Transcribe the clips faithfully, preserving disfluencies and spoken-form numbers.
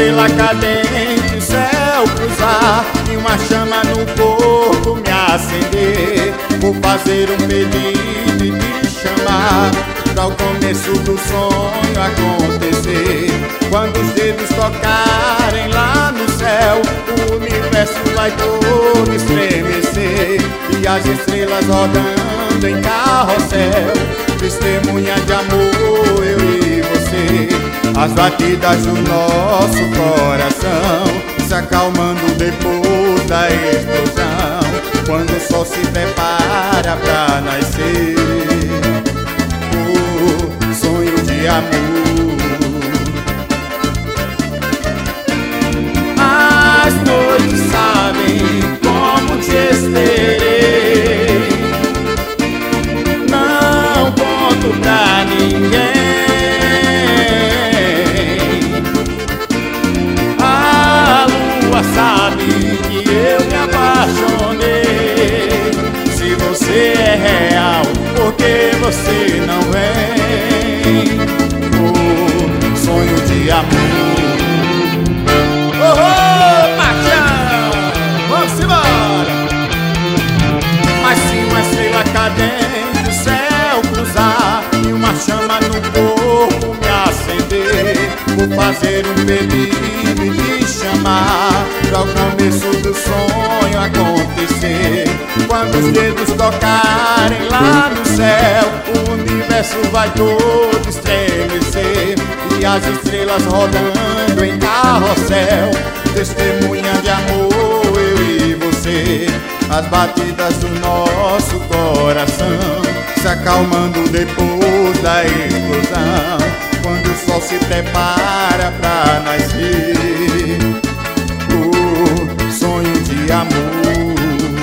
estrela cadente, o céu cruzar e uma chama no corpo me acender. Vou fazer um pedido e te chamar pra o começo do sonho acontecer. Quando os dedos tocarem lá no céu, o universo vai todo estremecer e as estrelas rodando em carrossel, testemunha de amor, eu e você. As batidas do nosso coração se acalmando depois da explosão, quando o sol se prepara pra nascer. Oh, sonho de amor. As noites sabem como te esperei, não conto pra ninguém. A lua sabe que eu me apaixonei. Se você é real, por que você não vem? Oh, sonho de amor. Oh, oh, paixão, vamos embora. Mas se uma estrela cadente, o céu cruzar e uma chama no corpo me acender, vou fazer um pedido e te chamar pra o começo do sonho acontecer. Quando os dedos tocarem lá no céu, o universo vai todo estremecer e as estrelas rodando em carrossel, testemunha de amor, eu e você. As batidas do nosso coração se acalmando depois da explosão, quando o sol se prepara pra nascer. Oh, sonho de amor.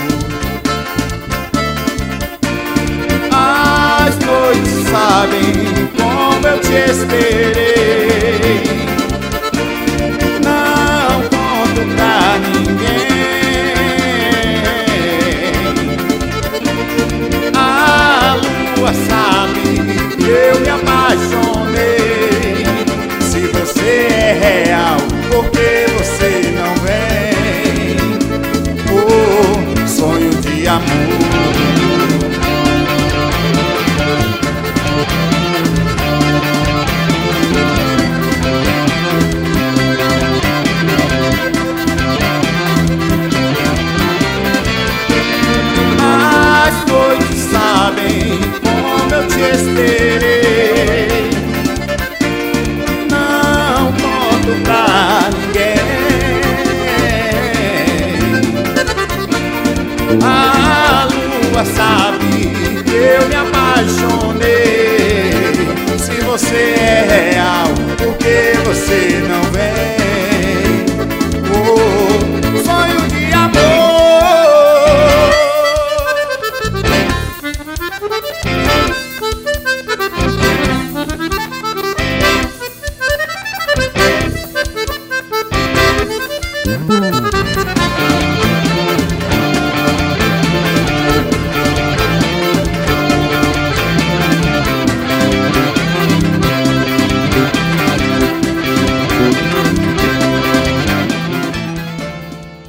As noites sabem como eu te esperei, não conto pra ninguém. A lua sabe que eu me apaixonei. Se você é real, por que você não vem? Oh, sonho de amor. Como eu te esperei, não conto pra ninguém. A lua sabe que eu me apaixonei. Se você é real, por que você não vem? Oh, sonho de amor. Mm-hmm.